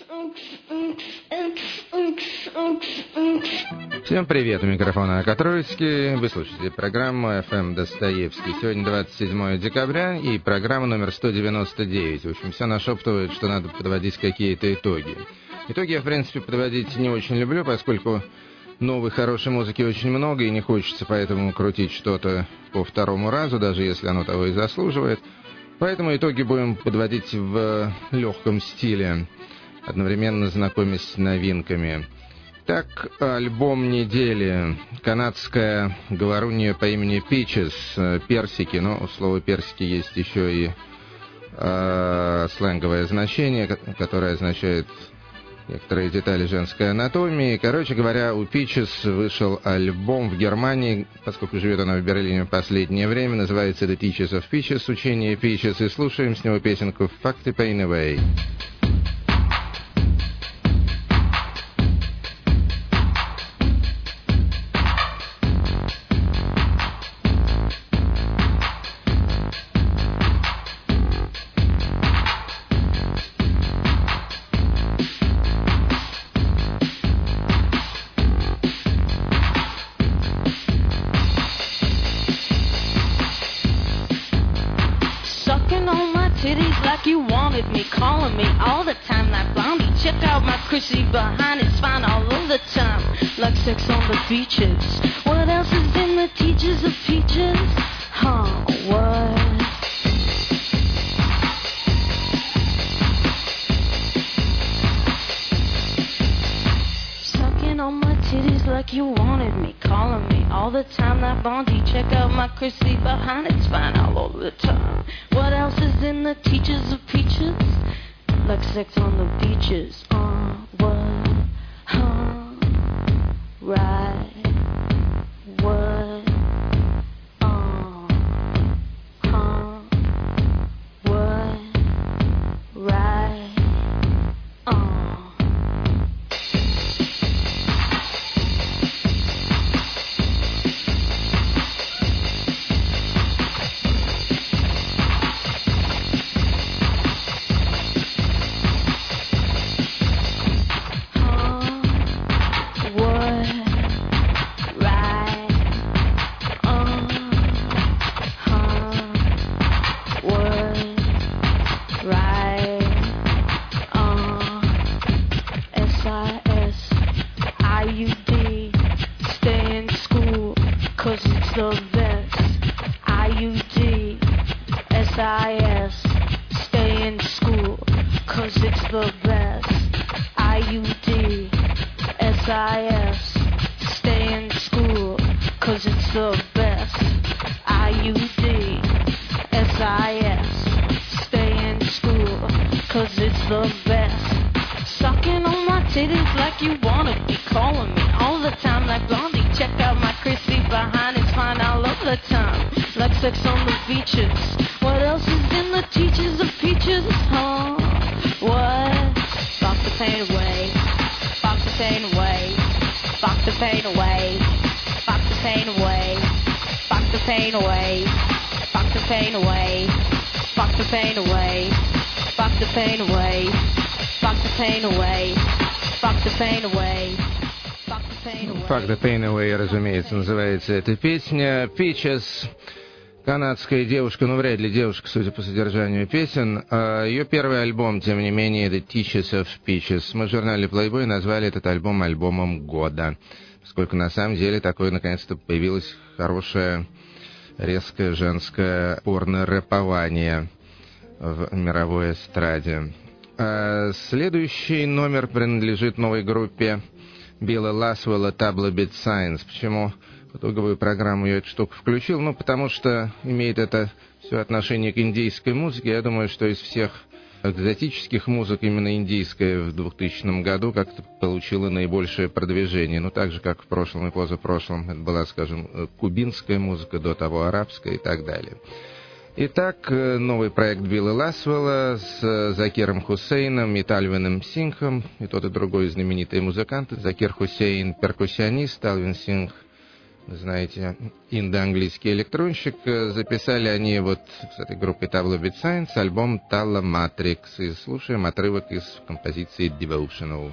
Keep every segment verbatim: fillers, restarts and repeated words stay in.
Всем привет, у микрофона Акатроицкий. Вы слушаете программу эф эм Достоевский. Сегодня двадцать седьмое декабря и программа номер сто девяносто девять. В общем, все нашептывают, что надо подводить какие-то итоги. Итоги я, в принципе, подводить не очень люблю, поскольку новой хорошей музыки очень много, и не хочется поэтому крутить что-то по второму разу, даже если оно того и заслуживает. Поэтому итоги будем подводить в легком стиле, одновременно знакомясь с новинками. Так, альбом недели. Канадская говорунья по имени Peaches, персики, но у слова персики есть еще и э, сленговое значение, которое означает некоторые детали женской анатомии. Короче говоря, у Peaches вышел альбом в Германии, поскольку живет она в Берлине в последнее время. Называется The Teachers of Peaches, учение Peaches, и слушаем с него песенку Fuck the Pain Away. Chrissy behind it's fine all of the time, like sex on the beaches. What else is in the teachers of peaches? Huh, what? Sucking on my titties like you wanted me, calling me all the time, that Bondi. Check out my Chrissy behind it's fine all over the time. What else is in the teachers of peaches? Like sex on the beaches. Uh, what? Huh? Right. What? Uh, huh? What? Right. Uh. Fuck the Pain Away, разумеется, называется эта песня. Peaches, канадская девушка, ну вряд ли девушка, судя по содержанию песен. А ее первый альбом, тем не менее, The Teachers of Peaches. Мы в журнале Playboy назвали этот альбом альбомом года, поскольку на самом деле такое наконец-то появилось хорошее, резкое женское порно-рэпование в мировой эстраде. А следующий номер принадлежит новой группе Билла Ласвелла «Tabla Beat Science». Почему в итоговую программу я эту штуку включил? Ну, потому что имеет это все отношение к индийской музыке. Я думаю, что из всех экзотических музык именно индийская в двухтысячном году как-то получила наибольшее продвижение. Ну, так же, как в прошлом и позапрошлом. Это была, скажем, кубинская музыка, до того арабская и так далее. Итак, новый проект Билла Ласвелла с Закиром Хусейном и Тальвином Сингхом. И тот, и другой знаменитые музыканты. Закир Хусейн — перкуссионист, Тальвин Сингх знаете, индоанглийский электронщик. Записали они вот с этой группой Tabla Beat Science альбом Talla Matrix. И слушаем отрывок из композиции Devotional.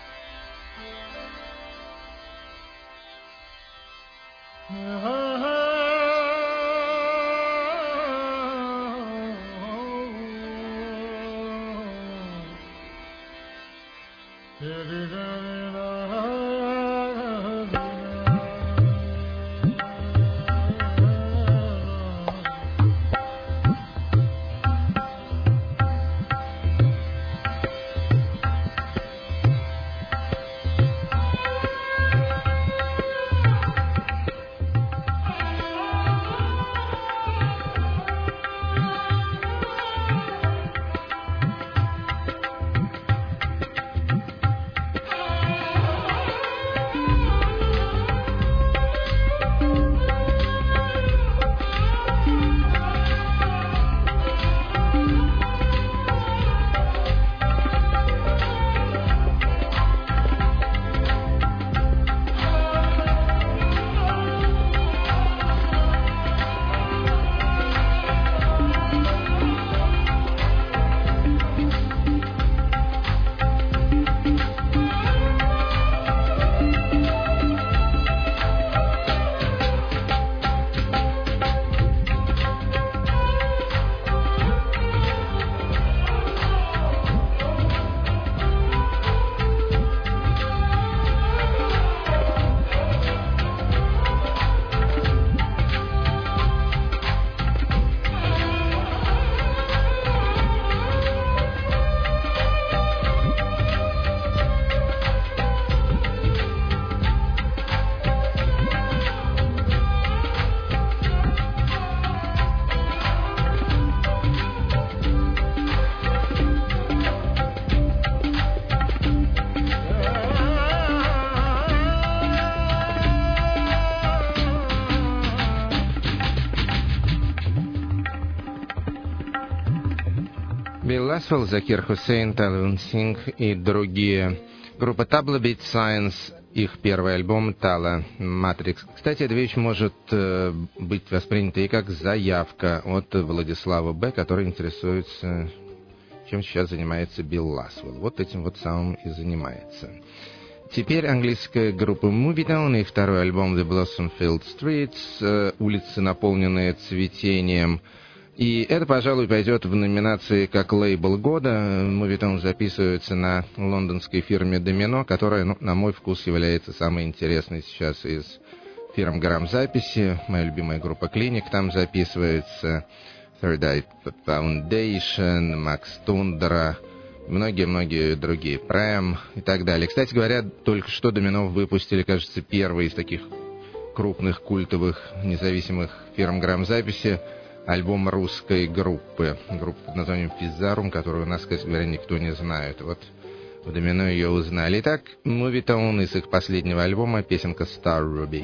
Билл Ласвелл, Закир Хусейн, Талвин Сингх и другие. Группа Tabla Beat Science, их первый альбом Talla Matrix. Кстати, эта вещь может э, быть воспринята и как заявка от Владислава Б., который интересуется, чем сейчас занимается Билл Ласвелл. Вот этим вот самым и занимается. Теперь английская группа Movietown и второй альбом The Blossomfield Streets, э, улицы, наполненные цветением. И это, пожалуй, пойдет в номинации как лейбл года. Movietown записывается на лондонской фирме Domino, которая, ну, на мой вкус, является самой интересной сейчас из фирм грамзаписи. Моя любимая группа Clinic там записывается, Third Eye Foundation, Max Tundra, многие-многие другие, Prem и так далее. Кстати говоря, только что Domino выпустили, кажется, первый из таких крупных культовых независимых фирм грамзаписи альбом русской группы, группа под названием Физарум, которую у нас, кстати говоря, никто не знает. Вот в Домино ее узнали. Итак, Movietown из их последнего альбома, песенка Star Ruby.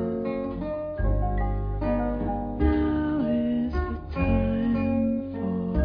Now is the time for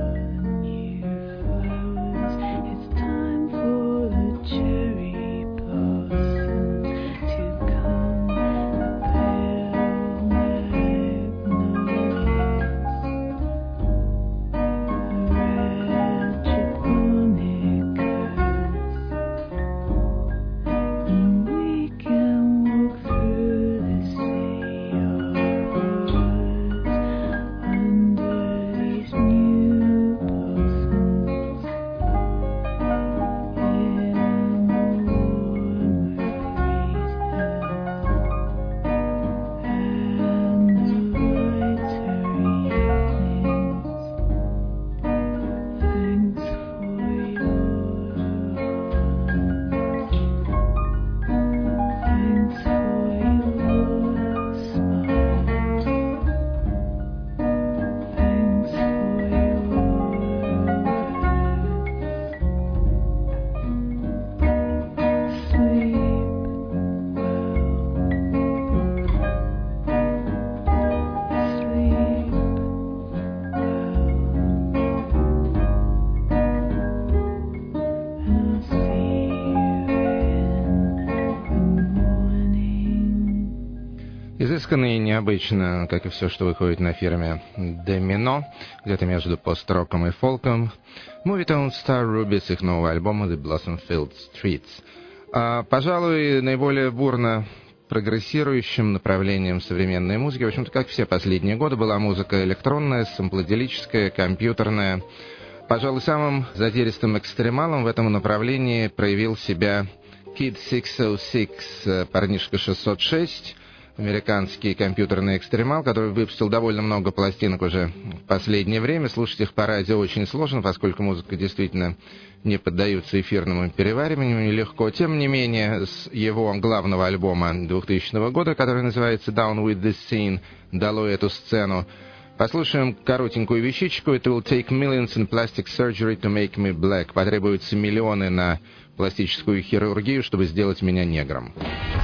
Изысканно и необычно, как и все, что выходит на фирме Domino, где-то между пост-роком и фолком. Movietone Star Ruby с их нового альбома The Blossom-Filled Streets. А, пожалуй, наиболее бурно прогрессирующим направлением современной музыки, в общем-то, как все последние годы, была музыка электронная, сэмплоделическая, компьютерная. Пожалуй, самым задиристым экстремалом в этом направлении проявил себя Kid шестьсот шесть, парнишка шестьсот шесть, американский компьютерный экстремал, который выпустил довольно много пластинок уже в последнее время. Слушать их по радио очень сложно, поскольку музыка действительно не поддается эфирному перевариванию нелегко. Тем не менее, с его главного альбома двухтысячного года, который называется Down with the Scene, «Долой эту сцену», послушаем коротенькую вещичку. It will take millions in plastic surgery to make me black. Потребуются миллионы на пластическую хирургию, чтобы сделать меня негром.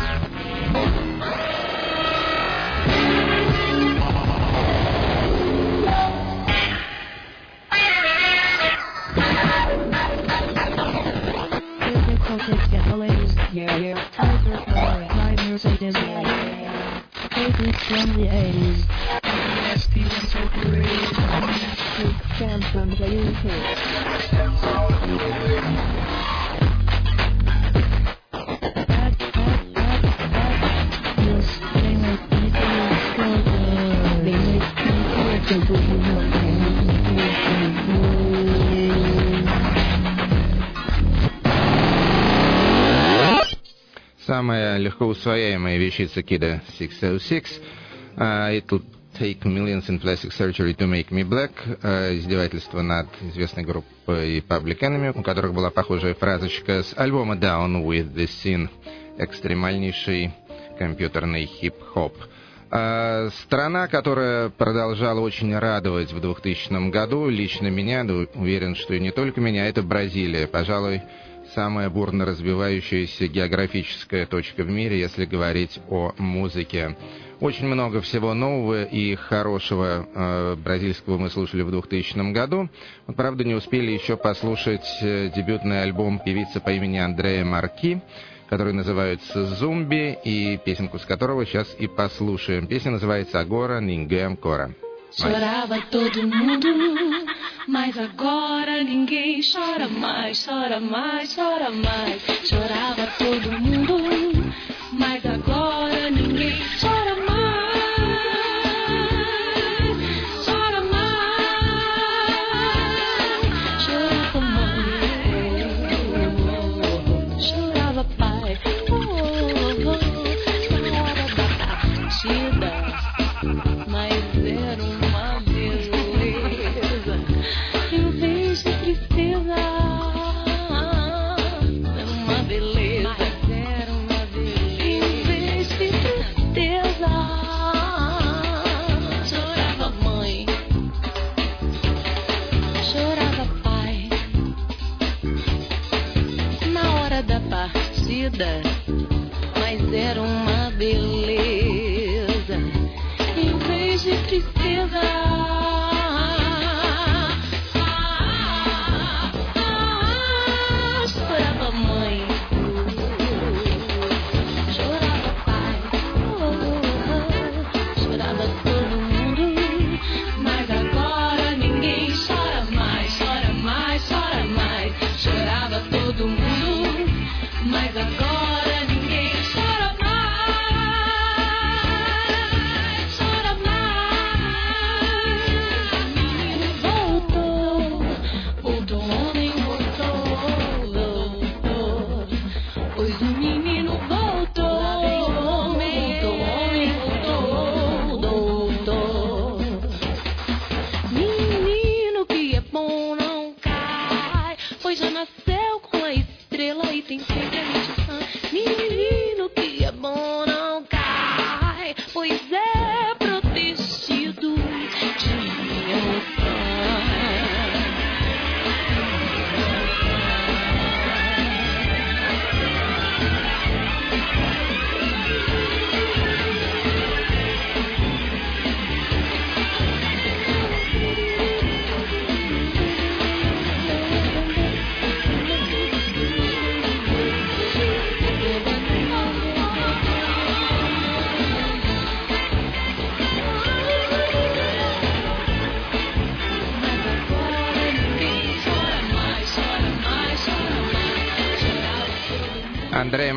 Yeah, yeah. Tiger, Prime Mercedes, yeah, yeah. Favorites from the eighties. Nasty and so great. Big fan from the U K. Bad, bad, bad, bad. Yes, they make people feel good. They make people feel good. Самая легко усвояемая вещица Kid шестьсот шесть. Uh, It'll take millions in plastic surgery to make me black. Uh, издевательство над известной группой Public Enemy, у которых была похожая фразочка с альбома Down with the Scene. Экстремальнейший компьютерный хип-хоп. Uh, страна, которая продолжала очень радовать в двухтысячном году, лично меня, да, уверен, что и не только меня, это Бразилия. Пожалуй, самая бурно развивающаяся географическая точка в мире, если говорить о музыке. Очень много всего нового и хорошего э, бразильского мы слушали в двухтысячном году. Вот, правда, не успели еще послушать э, дебютный альбом певицы по имени Андреа Марки, который называется «Зумби», и песенку с которого сейчас и послушаем. Песня называется «Agora Ninguém Chora». Chorava todo mundo, mas agora ninguém chora mais, chora mais, chora mais. Chorava todo mundo, mas agora ninguém chora mais, chora mais. Chorava mãe, chorava pai, chorava da partida, mas era uma beleza. Em vez de tristeza, era uma beleza. Mas era uma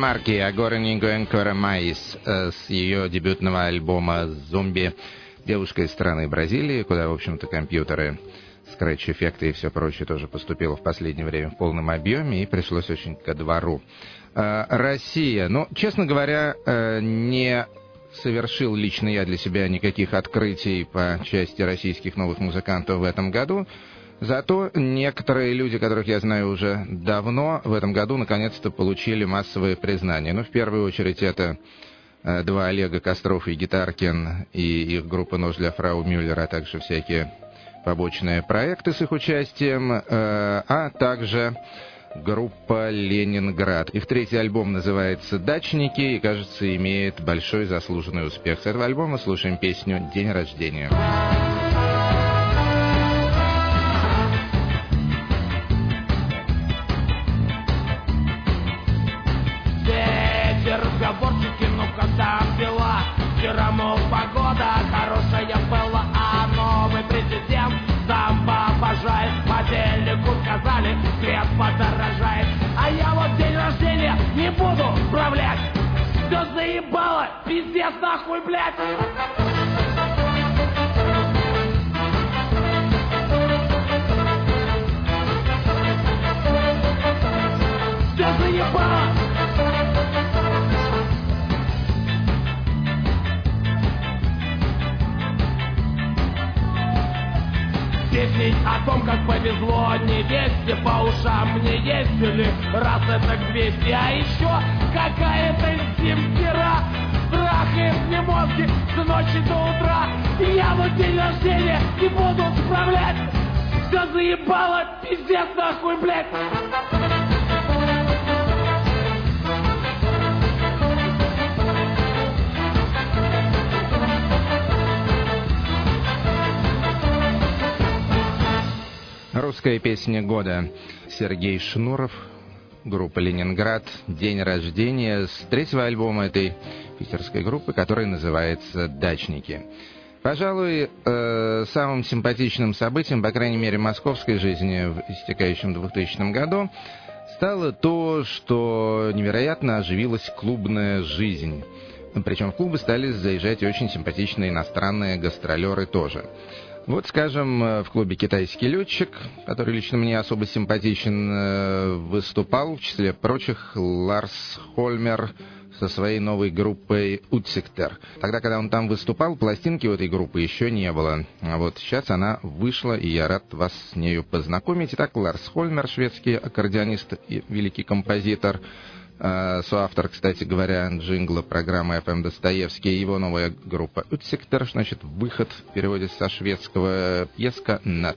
Марки, Agora Ninguém Quer Mais, с ее дебютного альбома «Зомби», девушка из страны Бразилии, куда, в общем-то, компьютеры, скретч-эффекты и все прочее тоже поступило в последнее время в полном объеме, и пришлось очень ко двору. Россия. Ну, честно говоря, не совершил лично я для себя никаких открытий по части российских новых музыкантов в этом году. Зато некоторые люди, которых я знаю уже давно, в этом году наконец-то получили массовое признание. Ну, в первую очередь, это э, два Олега, Костров и Гитаркин, и их группа «Нож для фрау Мюллер», а также всякие побочные проекты с их участием, э, а также группа «Ленинград». Их третий альбом называется «Дачники» и, кажется, имеет большой заслуженный успех. С этого альбома слушаем песню «День рождения». Разговорчики, ну когда дела? Вчера, мол, погода хорошая была, а новый президент зомба обожает. По телеку сказали, свет подорожает, а я вот день рождения не буду справлять. Все заебало, пиздец нахуй, блядь. Все заебало. Песни о том, как повезло невесте, по ушам мне ездили раз это к двести. А еще какая-то земтера трахает мне мозги с ночи до утра. И я вот день рождения не буду справлять. Все заебало, пиздец нахуй, блядь. Русская песня года. Сергей Шнуров, группа «Ленинград», «День рождения», с третьего альбома этой питерской группы, который называется «Дачники». Пожалуй, э, самым симпатичным событием, по крайней мере, московской жизни в истекающем двухтысячном году стало то, что невероятно оживилась клубная жизнь. Причем в клубы стали заезжать очень симпатичные иностранные гастролеры тоже. Вот, скажем, в клубе «Китайский летчик», который лично мне особо симпатичен, выступал, в числе прочих, Ларс Хольмер со своей новой группой «Утсиктер». Тогда, когда он там выступал, пластинки у этой группы еще не было. А вот сейчас она вышла, и я рад вас с нею познакомить. Итак, Ларс Хольмер, шведский аккордеонист и великий композитор, соавтор, кстати говоря, джингла программы эф эм Достоевский, его новая группа «Утсиктер», значит, выход в переводе со шведского пьеска «Нат».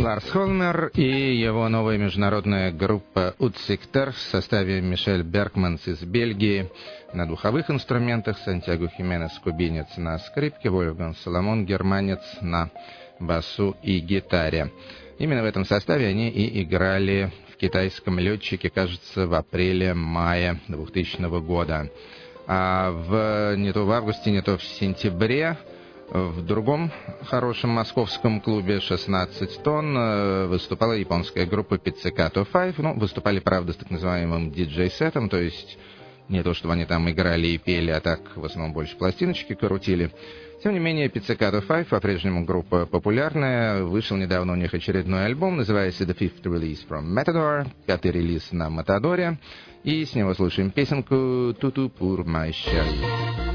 Ларс Холмер и его новая международная группа Утсиктер в составе Мишель Бергманс из Бельгии на духовых инструментах, Сантьяго Хименес кубинец на скрипке, Вольфганг Соломон германец на басу и гитаре. Именно в этом составе они и играли в китайском летчике, кажется, в апреле-мае двухтысячного года. А в, не то в августе, не то в сентябре в другом хорошем московском клубе шестнадцать тонн выступала японская группа Pizzicato пять. Ну, выступали, правда, с так называемым диджей-сетом, то есть не то, чтобы они там играли и пели, а так в основном больше пластиночки крутили. Тем не менее, Pizzicato пять по-прежнему группа популярная. Вышел недавно у них очередной альбом, называется The Fifth Release from Matador, пятый релиз на Матадоре. И с него слушаем песенку «Tutu pour ma chérie».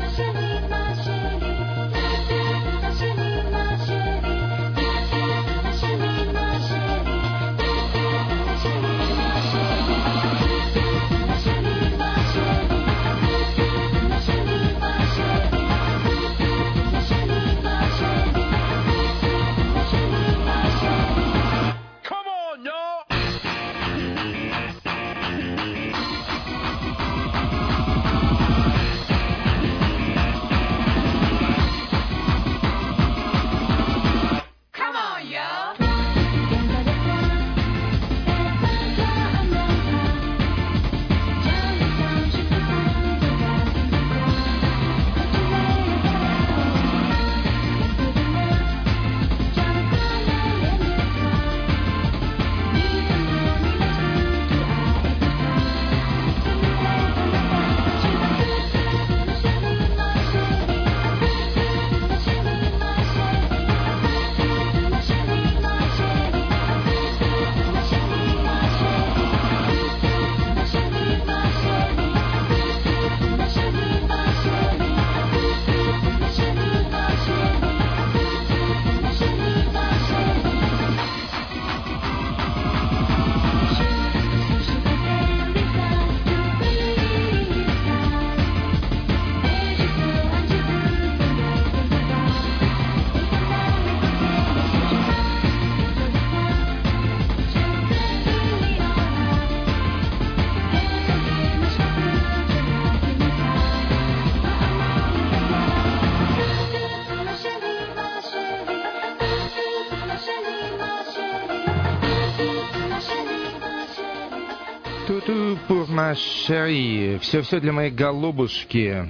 Шери. Все-все для моей голубушки.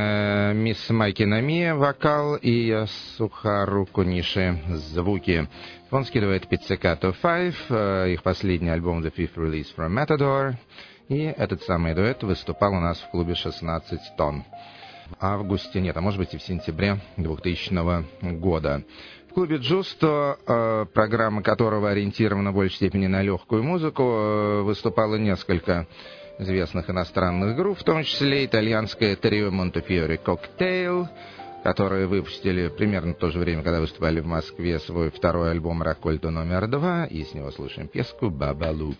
Э, мисс Майки Намия вокал и Ясухару Куниши звуки. Он скидывает Pizzicato пять, э, их последний альбом The Fifth Release from Matador. И этот самый дуэт выступал у нас в клубе шестнадцать тонн. В августе, нет, а может быть и в сентябре двухтысячного года. В клубе Джусто, э, программа которого ориентирована в большей степени на легкую музыку, э, выступало несколько известных иностранных групп, в том числе итальянское трио Монтефьори Коктейл, которые выпустили примерно в то же время, когда выступали в Москве, свой второй альбом «Раккольто номер два», и с него слушаем песку «Бабалу».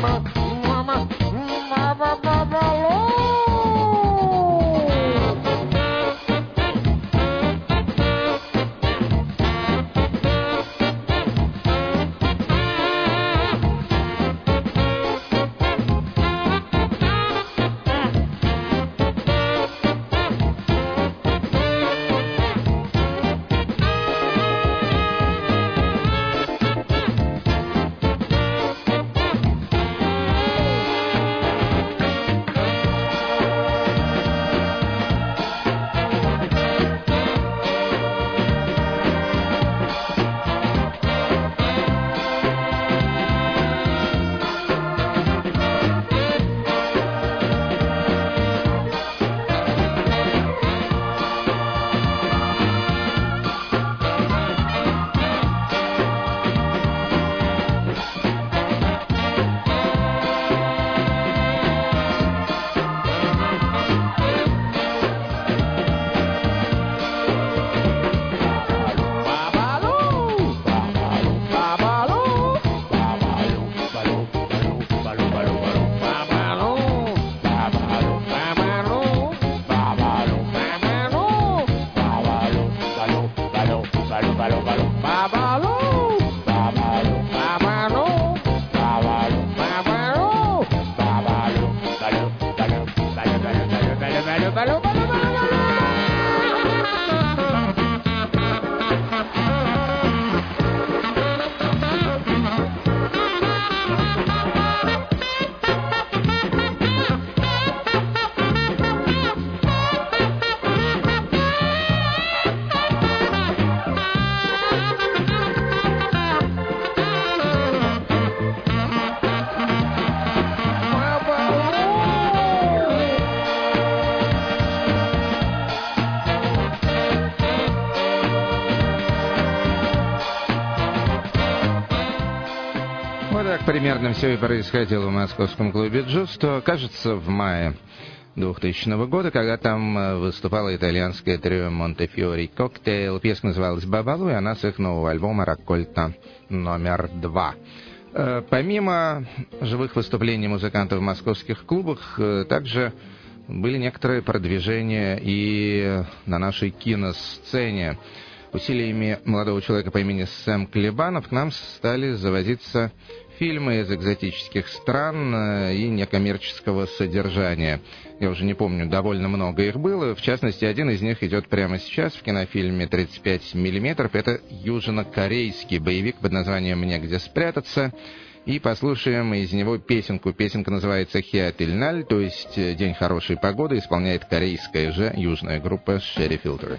Mama, mama, mama, mama, Примерно все и происходило в московском клубе «Джусто», кажется, в мае двухтысячного года, когда там выступало итальянское трио «Монтефиори Коктейл». Песня называлась «Бабалу», и она с их нового альбома «Раккольта номер два». Помимо живых выступлений музыкантов в московских клубах, также были некоторые продвижения и на нашей киносцене. Усилиями молодого человека по имени Сэм Клебанов к нам стали завозиться фильмы из экзотических стран и некоммерческого содержания. Я уже не помню, довольно много их было. В частности, один из них идет прямо сейчас в кинофильме тридцать пять миллиметров. Это южнокорейский боевик под названием «Негде спрятаться». И послушаем из него песенку. Песенка называется «Хиатильналь», то есть «День хорошей погоды», исполняет корейская же южная группа «Sherry Filter».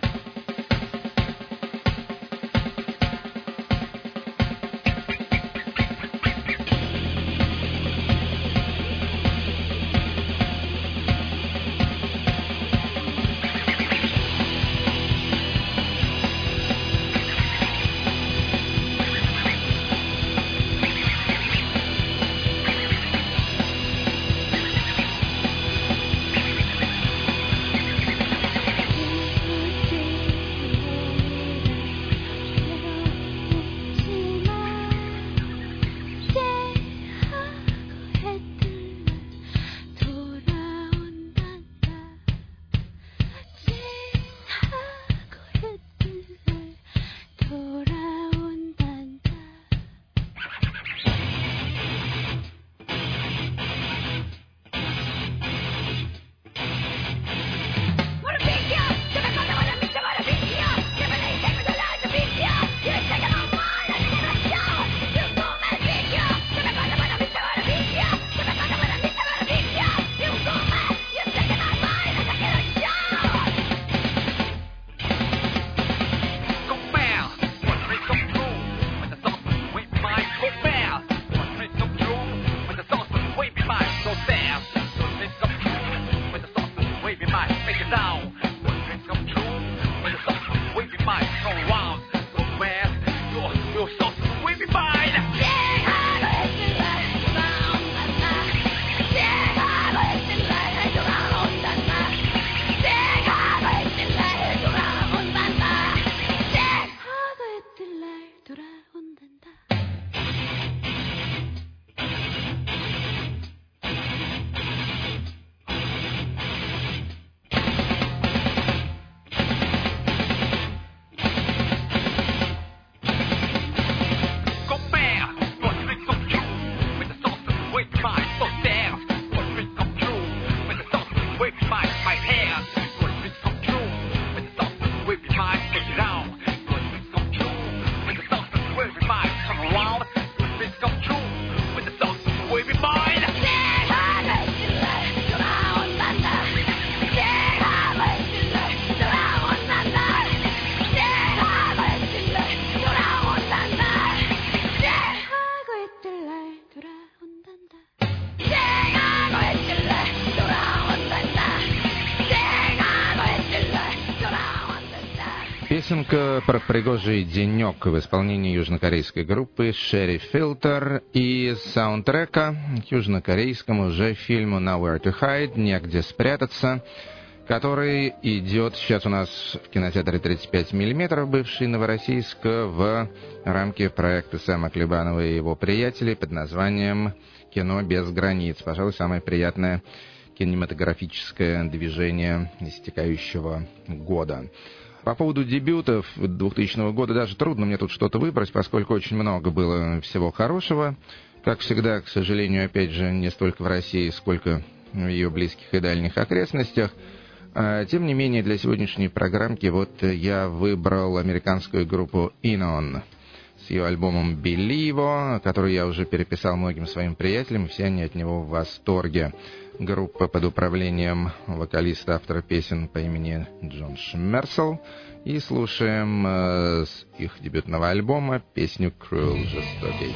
Песенка про пригожий денек в исполнении южнокорейской группы Sherry Filter из саундтрека к южнокорейскому же фильму Nowhere to Hide, «Негде спрятаться», который идет сейчас у нас в кинотеатре тридцать пять миллиметров, бывший Новороссийск, в рамке проекта Сэма Клебанова и его приятелей под названием «Кино без границ». Пожалуй, самое приятное кинематографическое движение истекающего года. По поводу дебютов двухтысячного года даже трудно мне тут что-то выбрать, поскольку очень много было всего хорошего. Как всегда, к сожалению, опять же, не столько в России, сколько в ее близких и дальних окрестностях. Тем не менее, для сегодняшней программки вот я выбрал американскую группу Inon с ее альбомом Believo, который я уже переписал многим своим приятелям, все они от него в восторге. Группа под управлением вокалиста, автора песен по имени Джон Шмерсел. И слушаем э, с их дебютного альбома песню «Cruel», жестокий.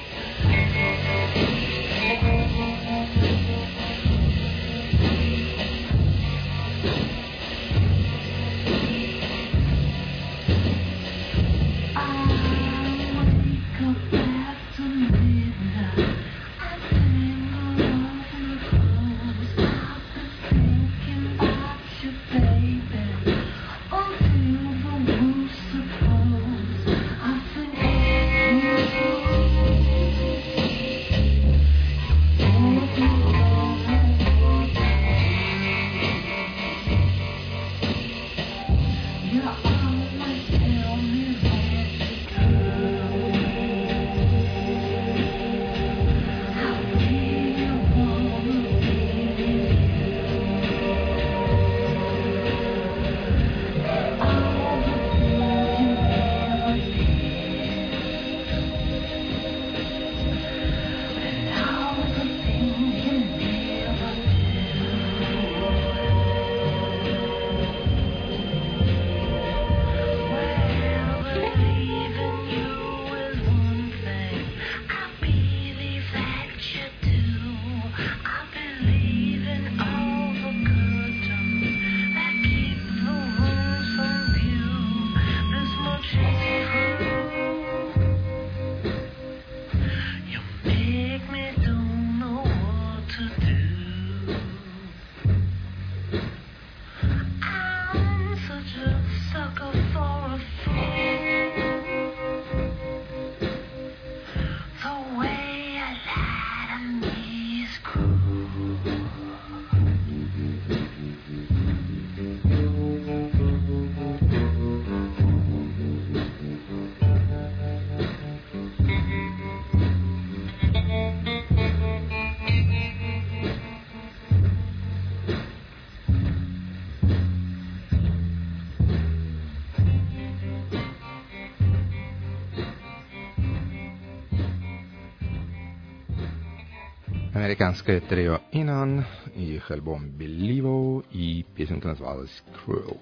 Американское трио Inon, их альбом Believo, и песенка называлась Cruel.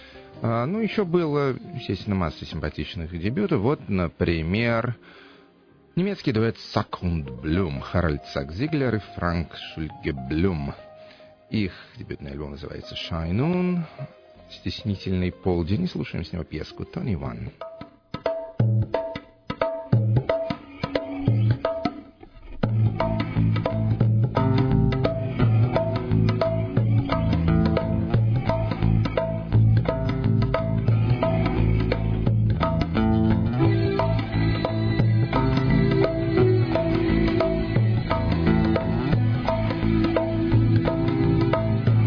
А, ну, еще было, естественно, масса симпатичных дебютов. Вот, например, немецкий дуэт Sack und Blum, Харальд Сак-Зиглер и Франк Шульге-Блюм. Их дебютный альбом называется Shine On, стеснительный полдень, и слушаем с него пьеску Tony One.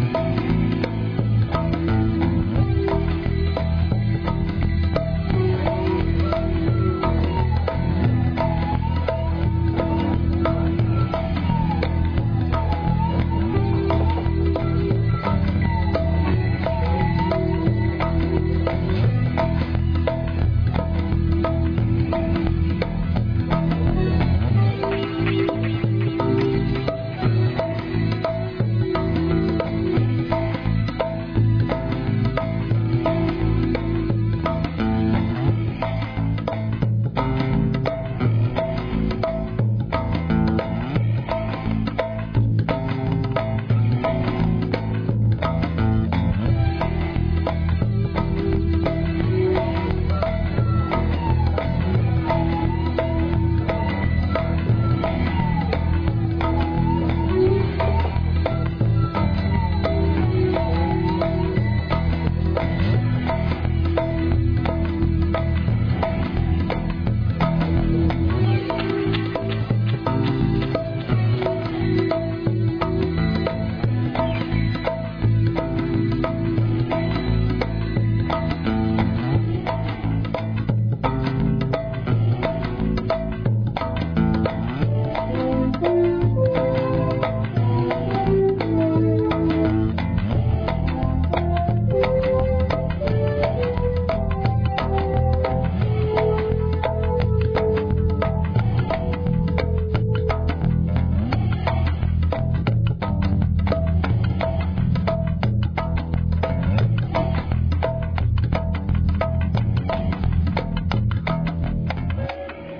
Thank you.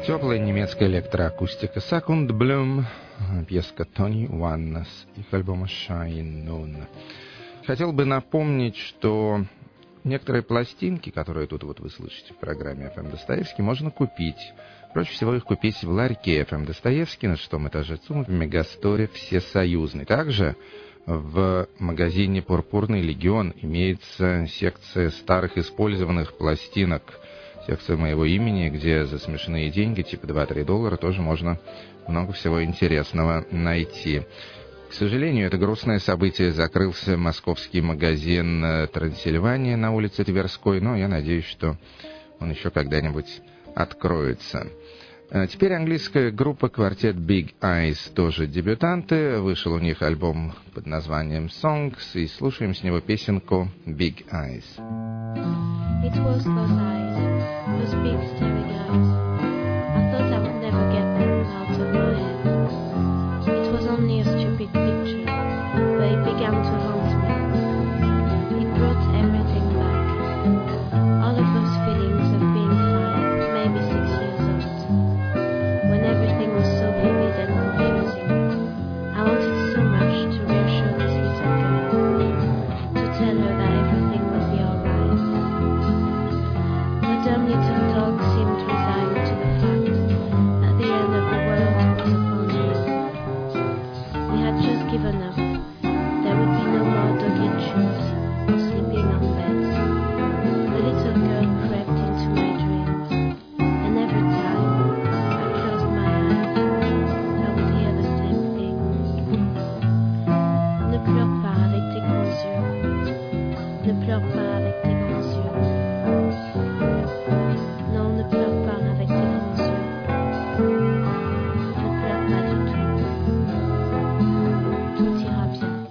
Теплая немецкая электроакустика Sekundblum, пьеска Тони Уанна с их альбома Shine Noon. Хотел бы напомнить, что некоторые пластинки, которые тут вот вы слышите в программе эф эм Достоевский, можно купить. Проще всего их купить в ларьке эф эм Достоевский на шестом этаже ЦУМ в Мегасторе Всесоюзный. Также в магазине «Пурпурный легион» имеется секция старых использованных пластинок, секция моего имени, где за смешные деньги, типа два-три доллара, тоже можно много всего интересного найти. К сожалению, это грустное событие. Закрылся московский магазин «Трансильвания» на улице Тверской, но я надеюсь, что он еще когда-нибудь откроется. Теперь английская группа «Квартет Big Eyes», тоже дебютанты. Вышел у них альбом под названием «Songs», и слушаем с него песенку «Big Eyes». It was those eyes, those big staring eyes. I thought I would never get them out of my head. It was only a stupid picture, but it began to haunt me. It brought everything back. All of those feelings of being five, maybe six years old. When everything was so vivid and confusing. I wanted so much to reassure this little girl, to tell her that everything would be alright. The dumb little dog seemed resigned to the fact that the end of the world was upon him. He had just given up. There would be no more doggy chews or sleeping on beds. The little girl crept into my dreams, and every time I closed my eyes, I would hear the same thing. Ne pleure pas avec tes grands yeux. Ne pleure pas avec tes grands yeux. Non, ne pleure pas avec tes grands yeux. Ne pleure pas du tout. Tout ira bien.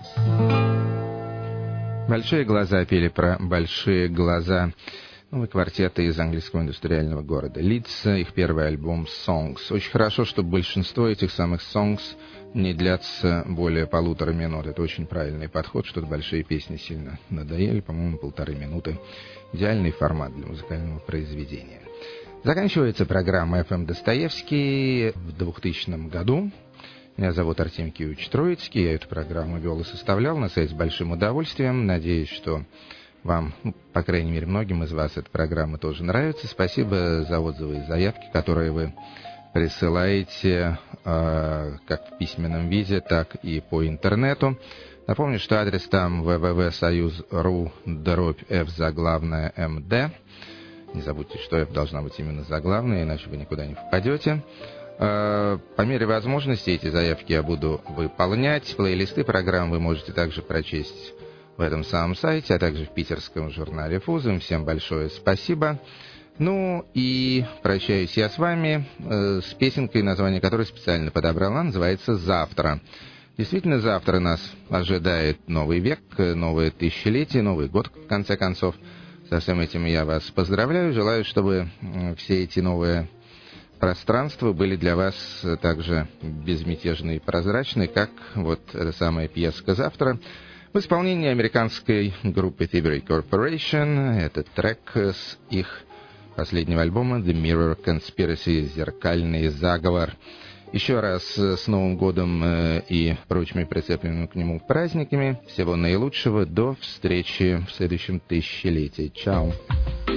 Большие глаза пели про большие глаза. Новый квартет из английского индустриального города Лидса, их первый альбом «Songs». Очень хорошо, что большинство этих самых «Songs» не длятся более полутора минут. Это очень правильный подход, что-то большие песни сильно надоели, по-моему, полторы минуты. Идеальный формат для музыкального произведения. Заканчивается программа эф эм Достоевский в двухтысячном году. Меня зовут Артемий Киевич Троицкий, я эту программу вел и составлял на сайте с большим удовольствием. Надеюсь, что вам, ну, по крайней мере, многим из вас эта программа тоже нравится. Спасибо за отзывы и заявки, которые вы присылаете э, как в письменном виде, так и по интернету. Напомню, что адрес там дабл ю дабл ю дабл ю точка союз точка ру дробь эф заглавная мд. Не забудьте, что F должна быть именно заглавная, иначе вы никуда не попадете. По мере возможности эти заявки я буду выполнять. Плейлисты программ вы можете также прочесть в этом самом сайте, а также в питерском журнале «Фузы». Всем большое спасибо. Ну и прощаюсь я с вами э, с песенкой, название которой специально подобрала, называется «Завтра». Действительно, завтра нас ожидает новый век, новое тысячелетие, Новый год, в конце концов. Со всем этим я вас поздравляю. Желаю, чтобы все эти новые пространства были для вас также безмятежны и прозрачны, как вот эта самая пьеска «Завтра». В исполнении американской группы Thievery Corporation. Этот трек с их последнего альбома The Mirror Conspiracy, «Зеркальный заговор». Еще раз с Новым годом и прочими прицепленными к нему праздниками. Всего наилучшего. До встречи в следующем тысячелетии. Чао.